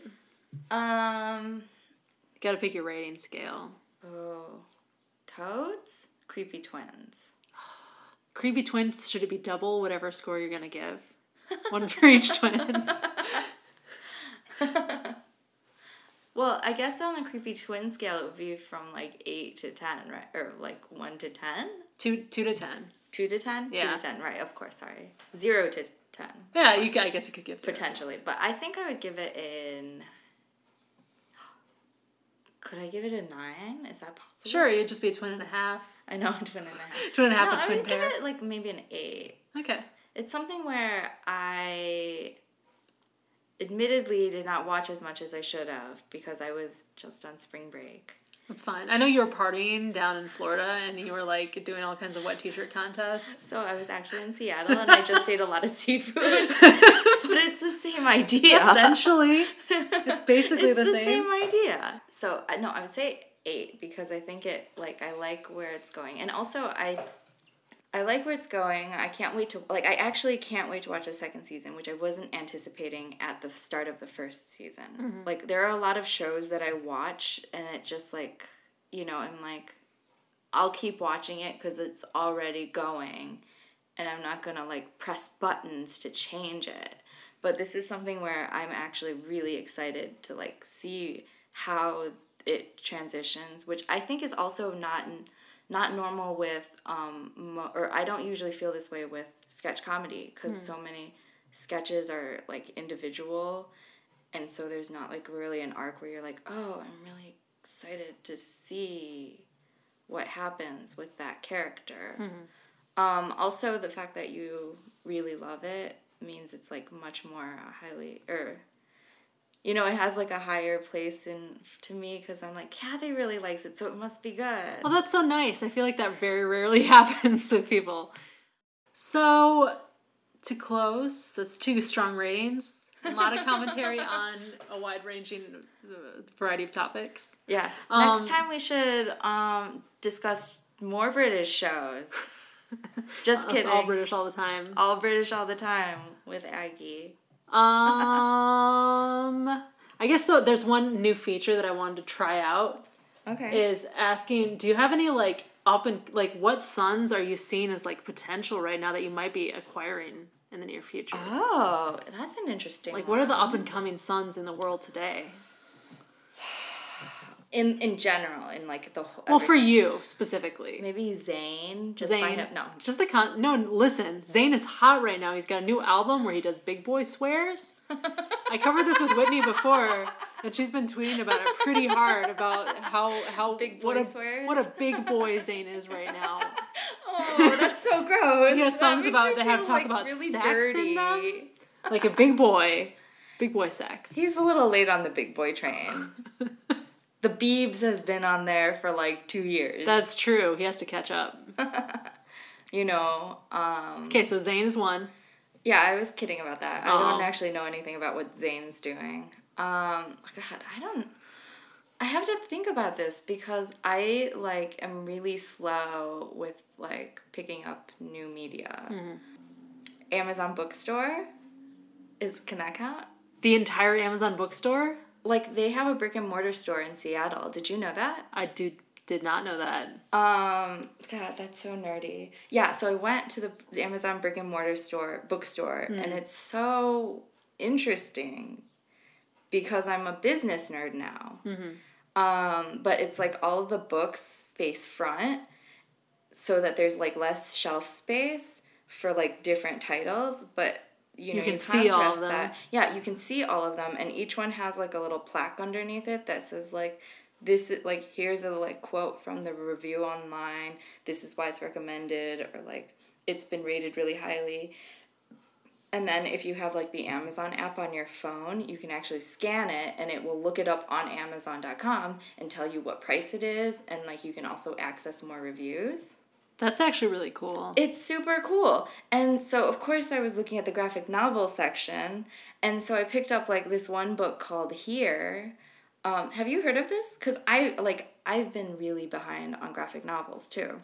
You gotta pick your rating scale. Oh, Toads? Creepy twins. Creepy twins, should it be double whatever score you're gonna give? One for each twin. Well, I guess on the creepy twin scale it would be from like 8 to 10, right? Or like 1 to 10? 2 to 10. 2 to 10? Yeah. 2 to 10, right, of course, sorry. 0 to 10. Yeah, I guess you could give 0. Potentially, but I think I would give it an... Could I give it a 9? Is that possible? Sure, it'd just be a twin and a half. I know, a twin and a half. Twin and a half, no, a twin I would pair. give it like maybe an 8. Okay. It's something where I admittedly did not watch as much as I should have because I was just on spring break. That's fine. I know you were partying down in Florida and you were like doing all kinds of wet t-shirt contests. So I was actually in Seattle and I just ate a lot of seafood. But it's the same idea. Essentially. It's basically the same. It's the same idea. So, no, I would say 8 because I think I like where it's going. And also, I like where it's going. I actually can't wait to watch the second season, which I wasn't anticipating at the start of the first season. Mm-hmm. Like, there are a lot of shows that I watch, and it just, like, you know, I'm like, I'll keep watching it because it's already going, and I'm not gonna, like, press buttons to change it. But this is something where I'm actually really excited to, like, see how it transitions, which I think is also not normal with, or I don't usually feel this way with sketch comedy, because so many sketches are, like, individual, and so there's not, like, really an arc where you're like, oh, I'm really excited to see what happens with that character. Also, the fact that you really love it means it's like much more highly, or you know, it has like a higher place to me because I'm like, Kathy really likes it, so it must be good. Well, that's so nice. I feel like that very rarely happens with people. So, to close, that's 2 strong ratings. A lot of commentary on a wide-ranging variety of topics. Yeah. Next time we should discuss more British shows. Just kidding. It's all British all the time. All British all the time with Aggie. I guess so. There's one new feature that I wanted to try out. Okay. Is asking, do you have any like what sons are you seeing as like potential right now that you might be acquiring in the near future? Oh, that's an interesting Like, what are the up and coming sons in the world today? In general, in like the whole. Well, for you specifically, maybe Zayn. Listen, Zayn is hot right now. He's got a new album where he does big boy swears. I covered this with Whitney before, and she's been tweeting about it pretty hard about how big boy swears. What a big boy Zayn is right now. Oh, that's so gross. He has songs that have talk about really sex dirty. in them, like a big boy sex. He's a little late on the big boy train. The Biebs has been on there for like 2 years. That's true. He has to catch up. You know. Okay, so Zayn is one. Yeah, I was kidding about that. I don't actually know anything about what Zayn's doing. God, I have to think about this because I like am really slow with like picking up new media. Mm-hmm. Amazon Bookstore can that count? The entire Amazon Bookstore? Like, they have a brick and mortar store in Seattle. Did you know that? I did not know that. God, that's so nerdy. Yeah, so I went to the Amazon brick and mortar bookstore, and it's so interesting because I'm a business nerd now. Mm-hmm. But it's like all of the books face front so that there's like less shelf space for like different titles, but you can see all of them. That. Yeah, you can see all of them, and each one has like a little plaque underneath it that says like, this is like, here's a like quote from the review online, this is why it's recommended, or like it's been rated really highly. And then if you have like the Amazon app on your phone, you can actually scan it and it will look it up on Amazon.com and tell you what price it is, and like you can also access more reviews. That's actually really cool. It's super cool. And so, of course, I was looking at the graphic novel section. And so I picked up, like, this one book called Here. Have you heard of this? Because I've been really behind on graphic novels, too.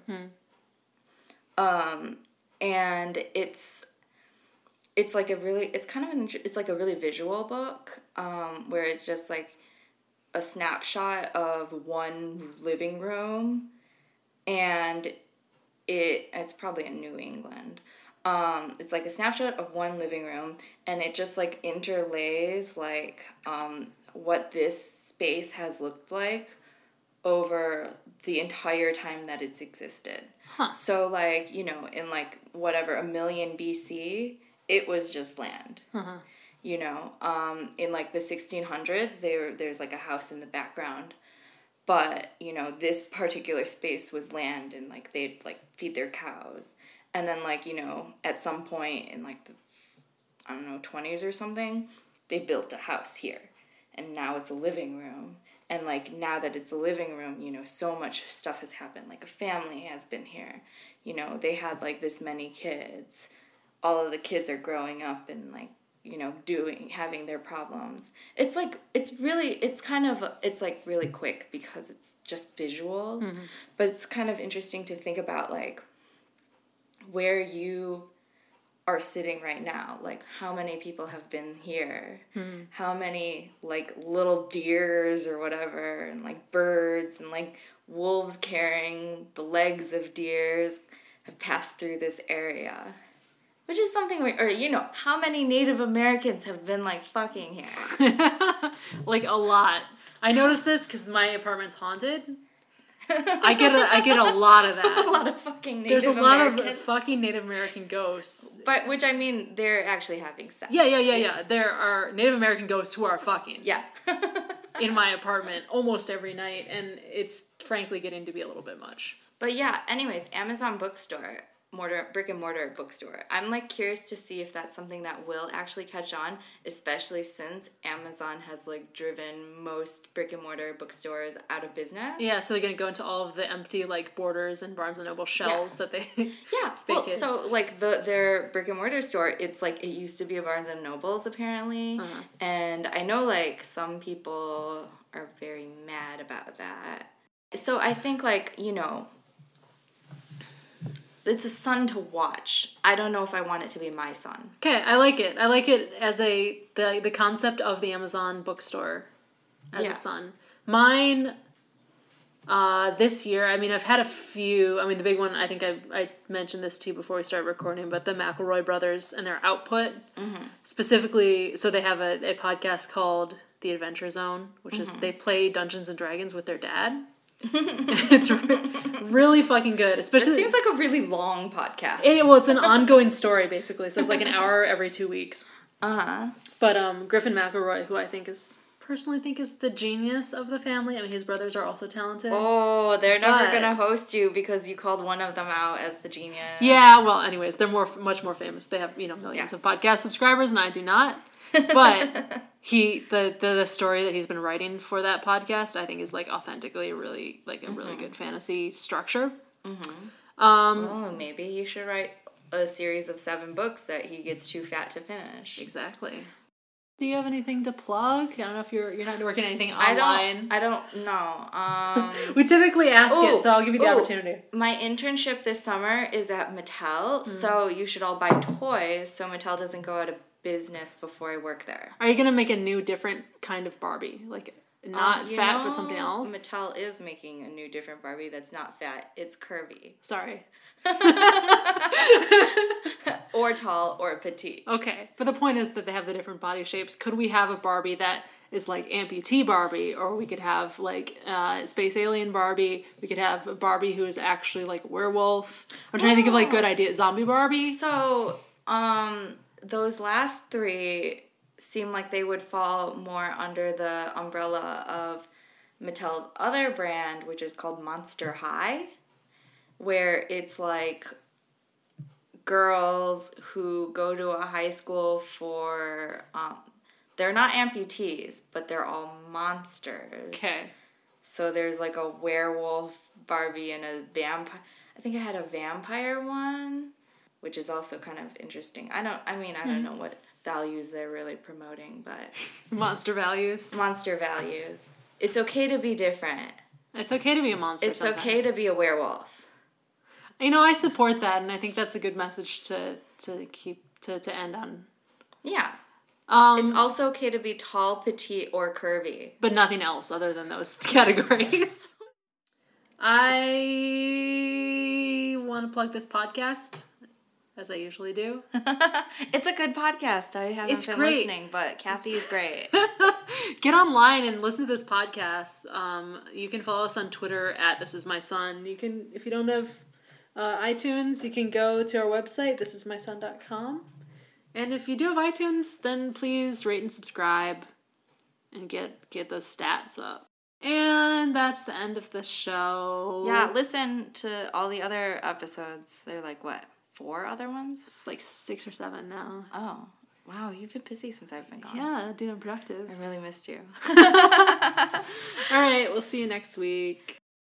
And it's like it's like a really visual book, where it's just, like, a snapshot of one living room. And it's probably in New England. It's like a snapshot of one living room, and it just like interlays like what this space has looked like over the entire time that it's existed. Huh. So like, you know, in like whatever, 1 million BC, it was just land. Uh-huh. You know, in like the 1600s, there's like a house in the background. But, you know, this particular space was land, and, like, they'd, like, feed their cows. And then, like, you know, at some point in, like, the, 20s or something, they built a house here. And now it's a living room. And, like, now that it's a living room, you know, so much stuff has happened. Like, a family has been here. You know, they had, like, this many kids. All of the kids are growing up and, like, you know, having their problems. It's like, it's like really quick because it's just visuals, mm-hmm. But it's kind of interesting to think about like where you are sitting right now. Like how many people have been here, mm-hmm. How many like little deers or whatever, and like birds and like wolves carrying the legs of deers have passed through this area. Which is something, or you know, how many Native Americans have been like fucking here? Like a lot. I noticed this because my apartment's haunted. I get a lot of that. A lot of fucking Native Americans. There's a lot of fucking Native American ghosts. But which I mean, they're actually having sex. Yeah. There are Native American ghosts who are fucking. Yeah. In my apartment almost every night, and it's frankly getting to be a little bit much. But yeah, anyways, Amazon Bookstore. brick and mortar bookstore. I'm like curious to see if that's something that will actually catch on, especially since Amazon has like driven most brick and mortar bookstores out of business. Yeah, so they're gonna go into all of the empty like Borders and Barnes and Noble shells that they yeah. Well, so like their brick and mortar store, it's like it used to be a Barnes and Nobles apparently, and I know like some people are very mad about that. So I think like, you know, it's a son to watch. I don't know if I want it to be my son. Okay, I like it. I like it as the concept of the Amazon bookstore as a son. Mine, this year, I mean, I've had a few. I mean, the big one, I think I mentioned this to you before we started recording, but the McElroy brothers and their output. Specifically, so they have a podcast called The Adventure Zone, which is they play Dungeons and Dragons with their dad. It's really fucking good. Especially, it seems like a really long podcast. It's an ongoing story, basically. So it's like an hour every 2 weeks. But Griffin McElroy, who I personally think is the genius of the family. I mean, his brothers are also talented. Oh, they're never gonna host you because you called one of them out as the genius. Yeah, well, anyways, they're much more famous. They have, millions of podcast subscribers, and I do not. But the story that he's been writing for that podcast, I think, is like authentically really like a really good fantasy structure. Maybe he should write a series of 7 books that he gets too fat to finish. Exactly. Do you have anything to plug? I don't know if you're not working anything online. I don't know. We typically ask it, so I'll give you the opportunity. My internship this summer is at Mattel, so you should all buy toys so Mattel doesn't go out of business before I work there. Are you gonna make a new, different kind of Barbie, like not fat but something else? Mattel is making a new, different Barbie that's not fat. It's curvy. Sorry. Or tall or petite. Okay, but the point is that they have the different body shapes. Could we have a Barbie that is like amputee Barbie, or we could have like space alien Barbie? We could have a Barbie who is actually like a werewolf. I'm trying to think of like good ideas. Zombie Barbie. So, those last 3 seem like they would fall more under the umbrella of Mattel's other brand, which is called Monster High, where it's like girls who go to a high school for, they're not amputees, but they're all monsters. Okay. So there's like a werewolf Barbie and a vampire. I think I had a vampire one, which is also kind of interesting. I don't know what values they're really promoting, but... Monster values. Monster values. It's okay to be different. It's okay to be a monster sometimes. Okay to be a werewolf. I support that, and I think that's a good message to keep to end on. Yeah. It's also okay to be tall, petite, or curvy. But nothing else other than those categories. I want to plug this podcast, as I usually do. It's a good podcast. I haven't been listening, but Kathy is great. Get online and listen to this podcast. You can follow us on Twitter at This Is My Son. You can, if you don't have iTunes, you can go to our website, thisismyson.com. And if you do have iTunes, then please rate and subscribe and get those stats up. And that's the end of the show. Yeah, listen to all the other episodes. They're like, what, 4 other ones? It's like 6 or 7 now. Oh, wow, you've been busy since I've been gone. Yeah, dude, I'm productive. I really missed you. All right, we'll see you next week.